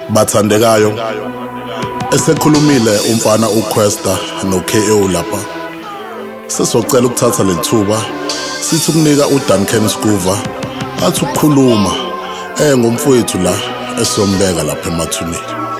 Bathandekayo esekhulumile umfana uQuesta noKO lapha. Sesocela ukuthatha lethuba sithi ukunika uDuncan Scoover athi ukukhuluma ngomfowethu la esombeka lapha emathuneni.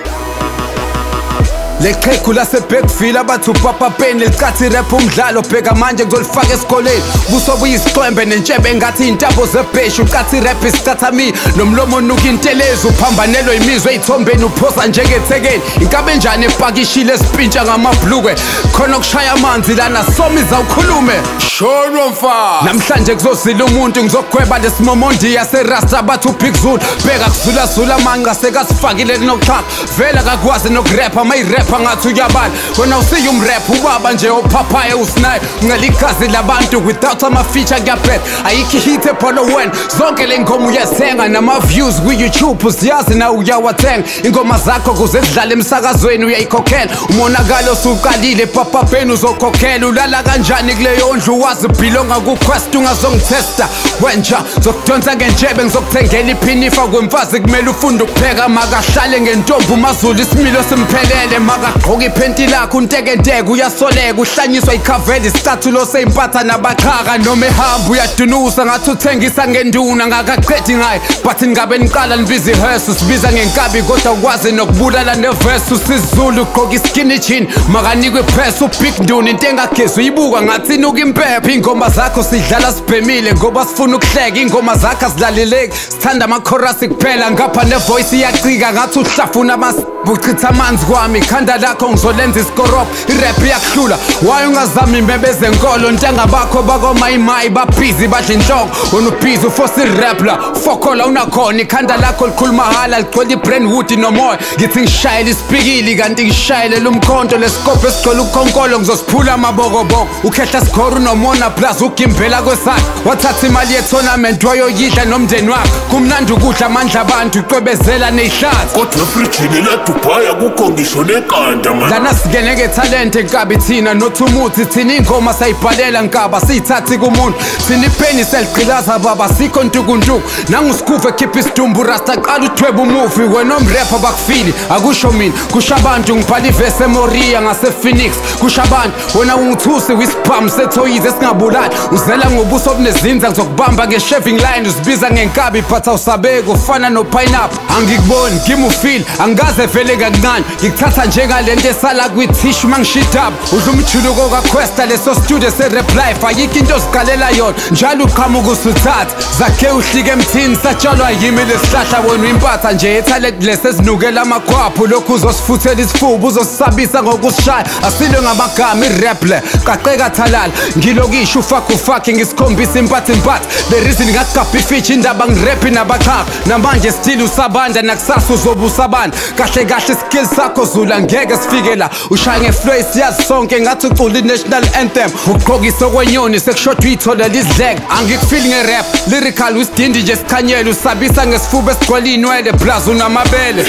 Leqheqhu laseBackville abathi uPapa Penny licathi rap umdlalo bheka manje ngizolifaka esikoleni busobu yisiqwembe nentshebe ngathi intabo zebheshu ucathi rap isicathamile nomlomo onuka intelezi uphambanelwe imizwa ezithombeni uphosa njengethekeni inkabe njani epakishile esipintsha ngamabhlukwe khona okushaya amanzi lana somiza ukhulume shono mfana namhlanje kuzozila umuntu ngizogweba lesimomondi yaserasta bathi uBig Zulu bheka kuzula zula manga sekasifakile kunoxhaka vela kakwazi nokurapha mayirap ngathi uyabala wena usiya umrap ubaba nje ophaphaya usinayo ngeligazi labantu without ama feature kuyaphetha ayikho hit epholo wena zonke lengoma uyasenga nama views ku YouTube usiyazi na uyawathenga ingoma zakho kuze zidlale emsakazweni uyayikhokhela umonakalo usuqalile Papa Penny uzokhokhela ulala kanjani kuleyo ndlu wazi belonga ku Quest ungazongitesta wenja zokudonsa ngenjebe ngizokuthengela iphinifa kwemfazi kumele ufunde ukupheka makahlale ngentombi uMazulu isimilo simphelele makagqoka iphenti lakho untekenteke uyasoleka uhlanyiswa ikhaveli isicathulo seimpatha nabaqhaka noma ehamba uyadunusa ngathi uthengisa ngenduna ngakaqedi ngayo but ngabe niqala nibiza ihearse sibiza ngenkabi kodwa ukwazi nokubulala neverse usizulu ugqoka iskinny jean makanikwe press uBig Nduna into engagezi uyibuka ngathi inuka impepha ingoma zakho sidlala sibhemile ngoba sifuna ukuhleka ingoma zakho azilaleleki sithanda ama chorus kuphela ngapha nevoice iyacika ngathi uhlafuna buchitha amanzi kwami ikhanda lakho ngizolenza iskoropo irap yakuhlula waye ungazami imbebeze enkolo ntengabakho bakomayimayi babhizi badla inhloko unubhizi ufosi irapla fokola unakhona ikhanda lakho likhuluma hala ligcwele ibrainwood nomoya ngithi ngishayele isipikili kanti ngishayele lumkhonto lesikopo esigcwele ukhonkolo ngizosiphula amabokoboko ukhehla score unomona plus ugimbela kwesakhe wathatha imali ye-tournament wayoyidla nomndeni wakhe kumnandi ukudla amandla abantu iqwebezela neyihlathi kodwa efrijini ledubhaya kukho ngisho nekanda man lana singene ngetalent enkabi thina nothumuthi thina ingoma sayibhalela nkaba siyithathi kumuntu thina ipheni seligqilaza baba sikho ntukuntuku nanguScoover ekhipha isidumbu rasta qala uthweba umufi wena omrapper bakufili akusho mina kusho abantu ngibhala ivesi eMoria ngasePhoenix kusho abantu wena ungithusi wisiphamu sethoyize esingabulali uzela ngobuso obunezinza ngizokubamba nge-shaving line uzibiza ngenkabi but awusabeki ufana no-pineapple angikuboni ngimi ufeel angaze vele kancane ngikuthatha njengalento esala kwithishu mangishidaba udla umjuluko kaQuesta leso studio se-rap life ayikho into oziqalela yona njalo uqhamuka usuthatha zakhe uhlike emthini satshalwa yimi lesihlahla wena uyimpatha nje ethalent lesezinukela amakhwaphu lokhu uzosifuthela isifuba uzosisabisa ngokusishaya asilwe ngamagama irap le qaqeka thalala ngilokisho ufakufaki ngisikhombisa impatha the reason ngakugabha ifeature indaba ngiraphi nabaqhaka namanje still usabanda nakusasa uzobe usabanda kahle kahle skill sakho zula ngeke sifike la ushaya ngeflow siyazi sonke ngathi ucula i-national anthem ugqokisa okwenyoni sekushoda uyitholela izidleke angikufili nge-rap lyrical wisidindi nje sikhanyela usabisa ngesifuba esigcwele inwele plus unamabele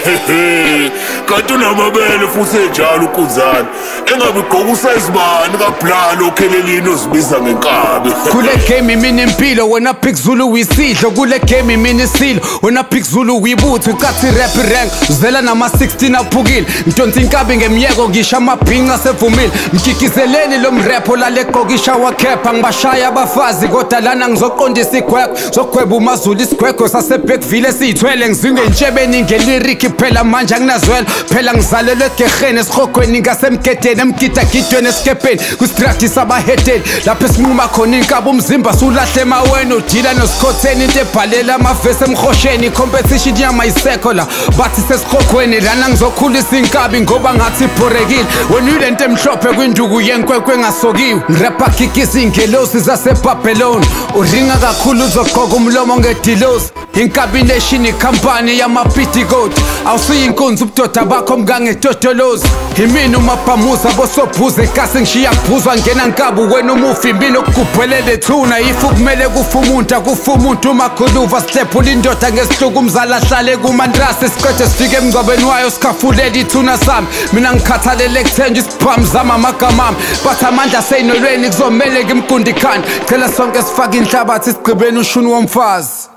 kanti unamabele futhi enjalo ukunzana engabe ugqoka usayizibani kablalo okhelelini ozibiza ngenkabi kule game imini impilo wena Big Zulu uyisidlo kule game imini isilo wena Big Zulu uyibutho ucathi rap rank uzela nama 16 aphukile ntonsi inkabi ngemiyeko ngisho amabhinqa sevumile mkikizeleni lo mrapho laleqokisha wakhepha ngibashaya abafazi kodwa lana ngizoqondisa igwegwe zogweba uMazulu isigwegwe saseBackville esiyithwele ngizingentshebeni ngeliriki phela manje anginazwela phela ngizalelwe egeheni esihogweni ngasemgedeni emgidagidweni esikepeni kusidraktisa abahedeni lapho esinquma khona inkaba umzimba sulahle emaweni udila nosikhotheni into ebhalela amavesi emhosheni competition yamayisekho la bathi sesihogweni lana ngizokhulisa inkabi ngoba ngathi ibhorekile wena uyilento emhlophe kwinduku yenkwekwe engasokiwe ngirapha kikisa ingelosi zaseBabylon uringa kakhulu uzogqoka umlomo ngedilosi inkabi nation ikhampani yamapiticoat awusiyinkunzi ubudoda bakho mkangedodolozi imini umabhamuza bosobhuza ekasi ngishiya kuphuzwa ngena nkabu wena umufi impilo okugubhelele thuna ifu kumele kufa umuntu umakhuluva sihlephula indoda ngesihluku umzala ahlale kumandrasi isiqede sifike emngcwabeni wayo sikhafulela ithuna sami mina ngikhathalele kuthenjwa isiphamu zami amagama ami but amandla seyinolweni kuzomele ngimgundi khanda cela sonke sifake inhlabathi isigqibeni ushuni womfazi